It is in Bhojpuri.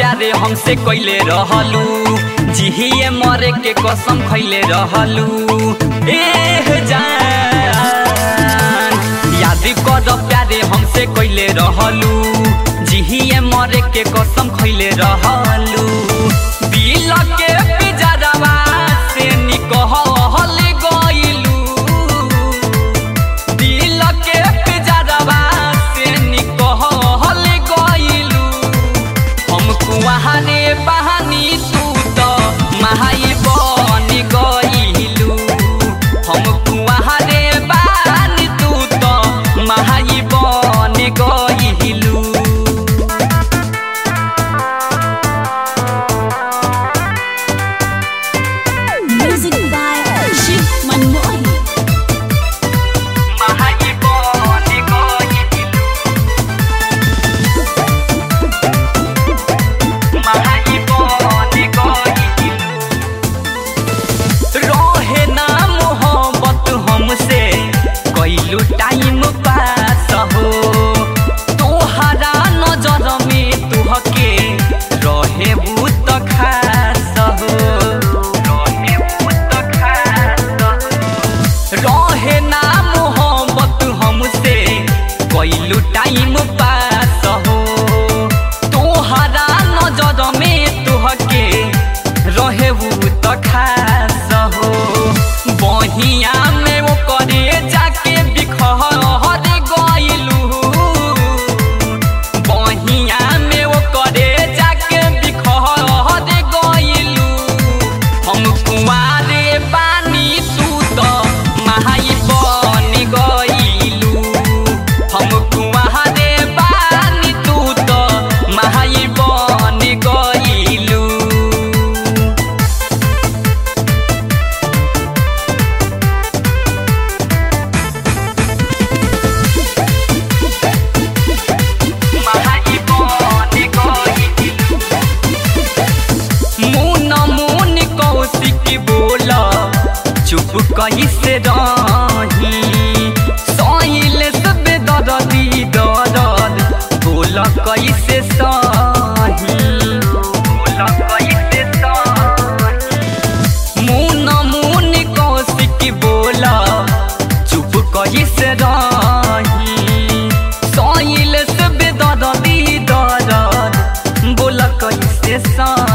प्यारे हमसे कइले रहलू, जिहिए मरे के कसम खइले रहलू। जान याद कर प्यारे हमसे कइले रहलू, जिहिए मरे के कसम खइले रहलू। दिल के पिजरवा से निकल गइलू, दिल के पिजरवा से निकल गइलू। हम कुआरे बहानी तू तो महाई बन गइलू, हम कुआरे बहानी तू तो महाई बन गइलू। टाइम पास हो तोहरा नजर में तुहके रहे बहुत खास हो, रहे ना मोहब्बत हमसे कैलू टाइम पास हो तोहरा नजर में तुहके रहे बहुत खास हो। बहिया में वो करे जाके बिखर गइलू, बहिया में वो करे जाके बिखर गइलू। हम कुआरे बानी तू तो महाई बन गइलू, हम कुआरे बानी तू तो महाई बन गइलू। चुप कैसे रही सहिल सब दर्दी दर्द बोल कैसे सही, मुन मुन कौशिक बोला चुप कैसे रही सहिल सब दर्दी दर्द बोल कैसे सही।